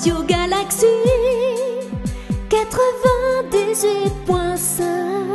Radio Galaxy 98.5.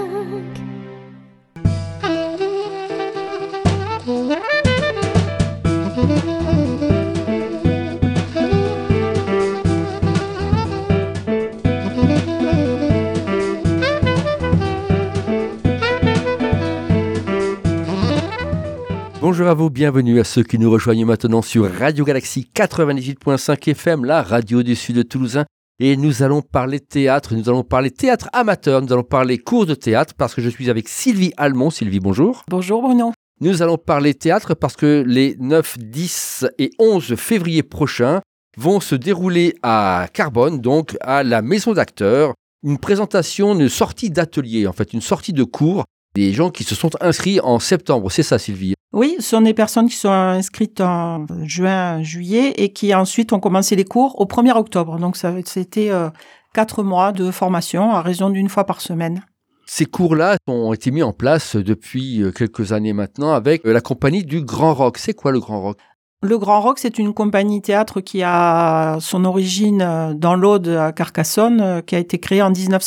Bonjour à vous, bienvenue à ceux qui nous rejoignent maintenant sur Radio Galaxy 98.5 FM, la radio du Sud toulousain. Et nous allons parler théâtre, nous allons parler théâtre amateur, nous allons parler cours de théâtre parce que je suis avec Sylvie Almond. Sylvie, bonjour. Bonjour Bruno. Nous allons parler théâtre parce que les 9, 10 et 11 février prochains vont se dérouler à Carbone, donc à la Maison d'Acteurs, une présentation, une sortie d'atelier, en fait, une sortie de cours des gens qui se sont inscrits en septembre. C'est ça, Sylvie? Oui, ce sont des personnes qui sont inscrites en juin, juillet et qui ensuite ont commencé les cours au 1er octobre. Donc c'était 4 mois de formation à raison d'une fois par semaine. Ces cours-là ont été mis en place depuis quelques années maintenant avec la compagnie du Grand Rock. C'est quoi le Grand Rock? Le Grand Rock, c'est une compagnie théâtre qui a son origine dans l'Aude à Carcassonne, qui a été créée en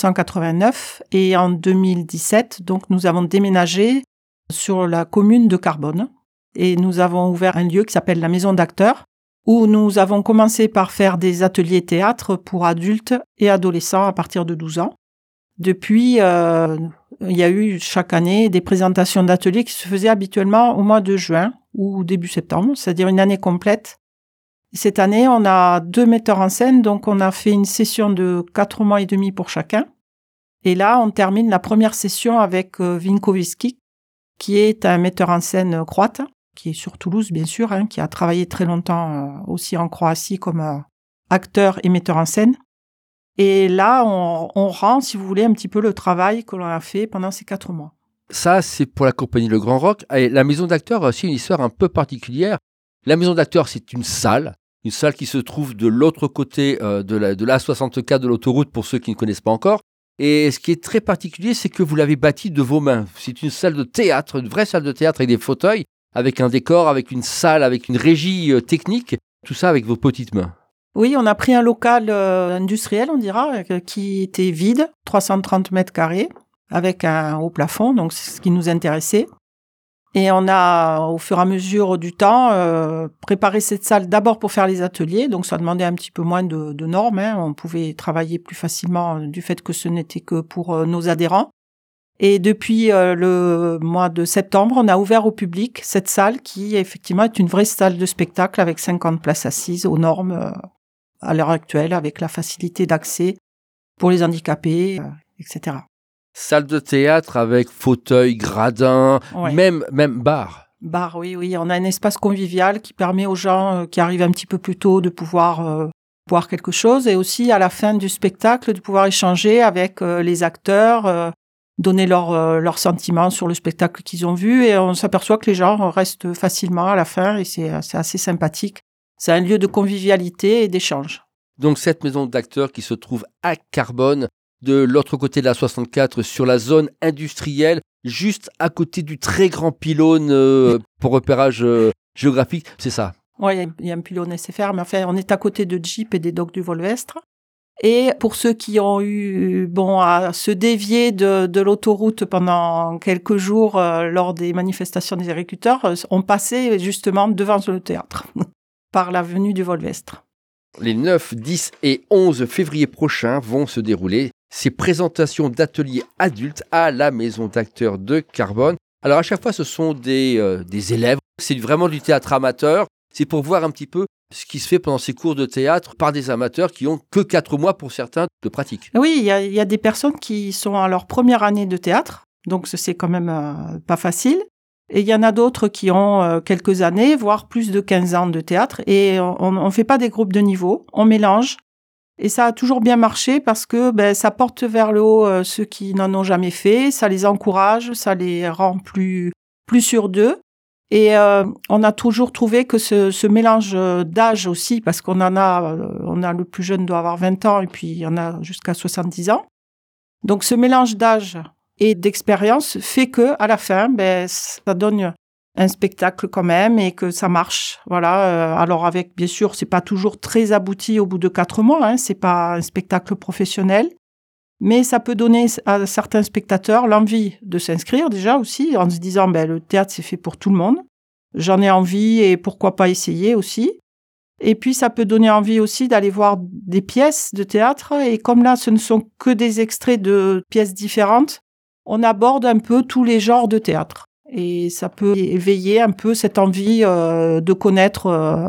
1989 et en 2017. Donc nous avons déménagé sur la commune de Carbone et nous avons ouvert un lieu qui s'appelle la Maison d'Acteurs où nous avons commencé par faire des ateliers théâtre pour adultes et adolescents à partir de 12 ans. Depuis, il y a eu chaque année des présentations d'ateliers qui se faisaient habituellement au mois de juin ou début septembre, c'est-à-dire une année complète. Cette année, on a 2 metteurs en scène, donc on a fait une session de 4 mois et demi pour chacun. Et là, on termine la première session avec Vinkovski, qui est un metteur en scène croate, qui est sur Toulouse, bien sûr, qui a travaillé très longtemps aussi en Croatie comme acteur et metteur en scène. Et là, on rend, si vous voulez, un petit peu le travail que l'on a fait pendant ces 4 mois. Ça, c'est pour la compagnie Le Grand Rock. Et la Maison d'Acteurs a aussi une histoire un peu particulière. La Maison d'Acteurs, c'est une salle qui se trouve de l'autre côté de la 64 de l'autoroute, pour ceux qui ne connaissent pas encore. Et ce qui est très particulier, c'est que vous l'avez bâtie de vos mains. C'est une salle de théâtre, une vraie salle de théâtre avec des fauteuils, avec un décor, avec une salle, avec une régie technique. Tout ça avec vos petites mains. Oui, on a pris un local industriel, on dira, qui était vide, 330 mètres carrés, avec un haut plafond, donc c'est ce qui nous intéressait. Et on a, au fur et à mesure du temps, préparé cette salle d'abord pour faire les ateliers, donc ça demandait un petit peu moins de normes, on pouvait travailler plus facilement du fait que ce n'était que pour nos adhérents. Et depuis le mois de septembre, on a ouvert au public cette salle qui, effectivement, est une vraie salle de spectacle avec 50 places assises aux normes à l'heure actuelle, avec la facilité d'accès pour les handicapés, etc. Salle de théâtre avec fauteuil, gradin, ouais. même bar. Bar, oui. On a un espace convivial qui permet aux gens qui arrivent un petit peu plus tôt de pouvoir boire quelque chose et aussi à la fin du spectacle de pouvoir échanger avec les acteurs, donner leurs sentiments sur le spectacle qu'ils ont vu et on s'aperçoit que les gens restent facilement à la fin et c'est assez sympathique. C'est un lieu de convivialité et d'échange. Donc cette maison d'acteurs qui se trouve à Carbone, de l'autre côté de la 64, sur la zone industrielle, juste à côté du très grand pylône pour repérage géographique, c'est ça? Oui, il y a un pylône SFR, mais enfin, on est à côté de Jeep et des docks du Volvestre. Et pour ceux qui ont eu à se dévier de l'autoroute pendant quelques jours lors des manifestations des agriculteurs, on passait justement devant le théâtre par l'avenue du Volvestre. Les 9, 10 et 11 février prochains vont se dérouler ces présentations d'ateliers adultes à la Maison d'Acteurs de Carbone. Alors à chaque fois, ce sont des élèves. C'est vraiment du théâtre amateur. C'est pour voir un petit peu ce qui se fait pendant ces cours de théâtre par des amateurs qui ont que 4 mois pour certains de pratique. Oui, il y a des personnes qui sont à leur première année de théâtre. Donc c'est quand même pas facile. Et il y en a d'autres qui ont quelques années, voire plus de 15 ans de théâtre. Et on fait pas des groupes de niveau, on mélange. Et ça a toujours bien marché parce que ça porte vers le haut ceux qui n'en ont jamais fait, ça les encourage, ça les rend plus sûrs d'eux. Et on a toujours trouvé que ce mélange d'âge aussi, parce qu'on on a le plus jeune doit avoir 20 ans et puis il y en a jusqu'à 70 ans. Donc ce mélange d'âge et d'expérience fait que à la fin, ça donne un spectacle quand même et que ça marche. Voilà. Alors avec, bien sûr, c'est pas toujours très abouti au bout de 4 mois. Hein, c'est pas un spectacle professionnel, mais ça peut donner à certains spectateurs l'envie de s'inscrire déjà aussi en se disant le théâtre c'est fait pour tout le monde. J'en ai envie et pourquoi pas essayer aussi. Et puis ça peut donner envie aussi d'aller voir des pièces de théâtre et comme là ce ne sont que des extraits de pièces différentes, on aborde un peu tous les genres de théâtre. Et ça peut éveiller un peu cette envie de connaître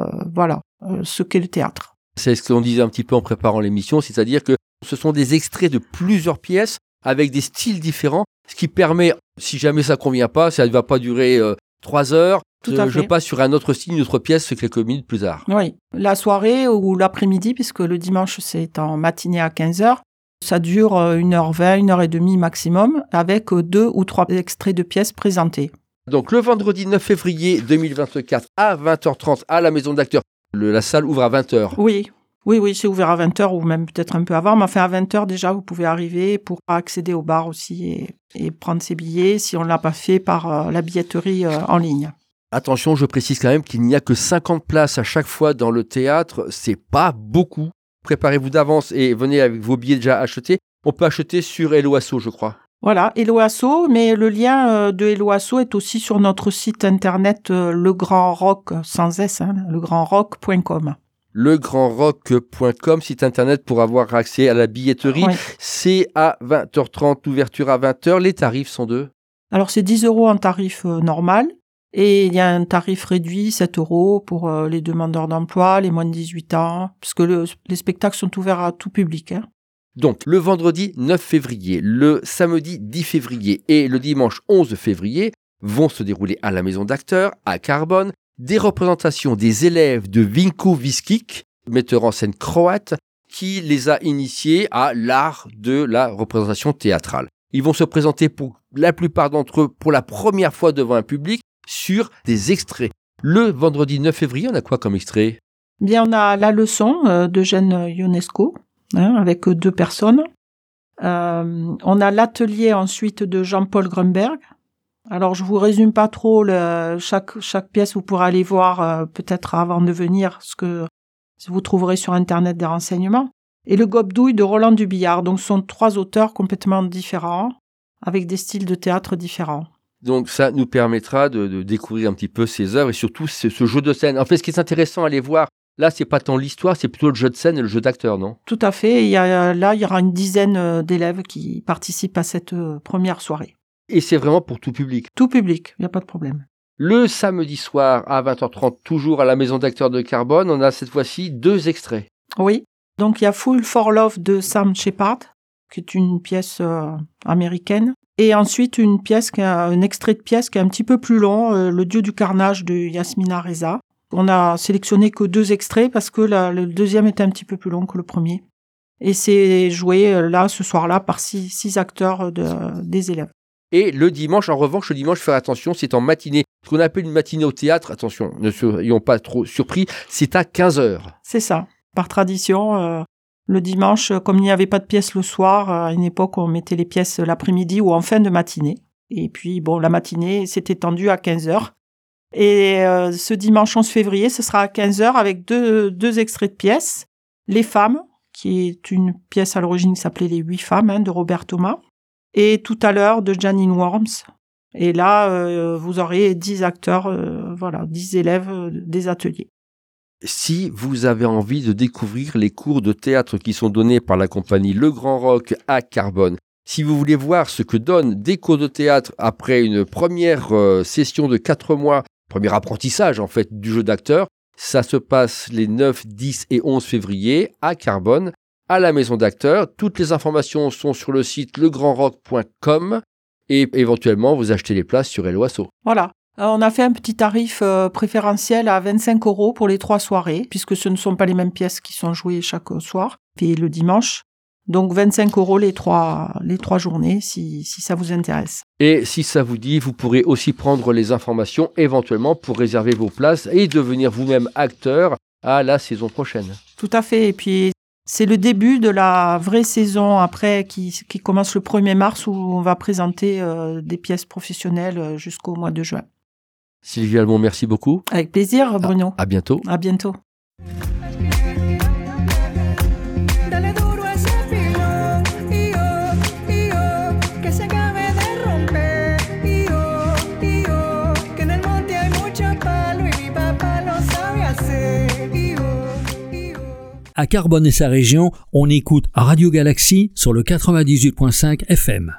ce qu'est le théâtre. C'est ce qu'on disait un petit peu en préparant l'émission, c'est-à-dire que ce sont des extraits de plusieurs pièces avec des styles différents, ce qui permet, si jamais ça ne convient pas, ça ne va pas durer 3 heures, je passe sur un autre style, une autre pièce quelques minutes plus tard. Oui, la soirée ou l'après-midi, puisque le dimanche c'est en matinée à 15h, ça dure 1h20, 1h30 maximum, avec 2 ou 3 extraits de pièces présentés. Donc le vendredi 9 février 2024 à 20h30 à la Maison d'Acteurs. La salle ouvre à 20h. Oui, c'est ouvert à 20h ou même peut-être un peu avant, mais enfin à 20h déjà vous pouvez arriver pour accéder au bar aussi et prendre ses billets si on ne l'a pas fait par la billetterie en ligne. Attention, je précise quand même qu'il n'y a que 50 places à chaque fois dans le théâtre, c'est pas beaucoup. Préparez-vous d'avance et venez avec vos billets déjà achetés. On peut acheter sur Hello Asso, je crois. Voilà, Hello Asso, mais le lien de Hello Asso est aussi sur notre site internet Le Grand Rock, sans S, legrandrock.com. Legrandrock.com, site internet pour avoir accès à la billetterie. Oui. C'est à 20h30, ouverture à 20h. Les tarifs sont de ? Alors c'est 10 € en tarif normal. Et il y a un tarif réduit, 7 € pour les demandeurs d'emploi, les moins de 18 ans, puisque les spectacles sont ouverts à tout public. Hein. Donc, le vendredi 9 février, le samedi 10 février et le dimanche 11 février vont se dérouler à la Maison d'Acteurs, à Carbone, des représentations des élèves de Vinko Viskic, metteur en scène croate, qui les a initiés à l'art de la représentation théâtrale. Ils vont se présenter pour la plupart d'entre eux pour la première fois devant un public, sur des extraits. Le vendredi 9 février, on a quoi comme extrait ? Bien, on a la leçon d'Eugène Ionesco, avec 2 personnes. On a l'atelier ensuite de Jean-Paul Grunberg. Alors, je vous résume pas trop chaque pièce, vous pourrez aller voir peut-être avant de venir, ce que vous trouverez sur Internet des renseignements. Et le Gobdouille de Roland Dubillard. Donc, ce sont 3 auteurs complètement différents, avec des styles de théâtre différents. Donc ça nous permettra de découvrir un petit peu ces œuvres et surtout ce jeu de scène. En fait, ce qui est intéressant à aller voir, là, c'est pas tant l'histoire, c'est plutôt le jeu de scène et le jeu d'acteur, non ? Tout à fait. Il y aura une dizaine d'élèves qui participent à cette première soirée. Et c'est vraiment pour tout public ? Tout public, il n'y a pas de problème. Le samedi soir à 20h30, toujours à la Maison d'Acteurs de Carbone, on a cette fois-ci 2 extraits. Oui. Donc il y a Fool for Love de Sam Shepard, qui est une pièce américaine. Et ensuite, un extrait de pièce qui est un petit peu plus long, Le Dieu du carnage de Yasmina Reza. On a sélectionné que 2 extraits parce que le deuxième était un petit peu plus long que le premier. Et c'est joué ce soir-là par 6 acteurs des élèves. Et le dimanche, en revanche, faire attention, c'est en matinée. Ce qu'on appelle une matinée au théâtre, attention, ne soyons pas trop surpris, c'est à 15h. C'est ça. Par tradition, le dimanche, comme il n'y avait pas de pièces le soir, à une époque, on mettait les pièces l'après-midi ou en fin de matinée. Et puis, la matinée s'est étendue à 15h. Et ce dimanche 11 février, ce sera à 15h avec deux extraits de pièces. Les femmes, qui est une pièce à l'origine qui s'appelait Les 8 femmes, de Robert Thomas. Et tout à l'heure, de Janine Worms. Et là, vous aurez 10 acteurs, 10 élèves des ateliers. Si vous avez envie de découvrir les cours de théâtre qui sont donnés par la compagnie Le Grand Rock à Carbone, si vous voulez voir ce que donnent des cours de théâtre après une première session de 4 mois, premier apprentissage en fait du jeu d'acteur, ça se passe les 9, 10 et 11 février à Carbone, à la Maison d'Acteurs. Toutes les informations sont sur le site legrandrock.com et éventuellement vous achetez les places sur Hello Asso. Voilà. On a fait un petit tarif préférentiel à 25 € pour les 3 soirées, puisque ce ne sont pas les mêmes pièces qui sont jouées chaque soir, et le dimanche. Donc 25 € les trois journées, si ça vous intéresse. Et si ça vous dit, vous pourrez aussi prendre les informations éventuellement pour réserver vos places et devenir vous-même acteur à la saison prochaine. Tout à fait. Et puis, c'est le début de la vraie saison après qui commence le 1er mars où on va présenter des pièces professionnelles jusqu'au mois de juin. Sylvie Almond, merci beaucoup. Avec plaisir, Bruno. À bientôt. À bientôt. Dale duro a ese pilón, que se acabe de romper, que en el monte hay mucho palo y mi papá lo sabe hacer, À Carbone et sa région, on écoute Radio Galaxie sur le 98.5 FM.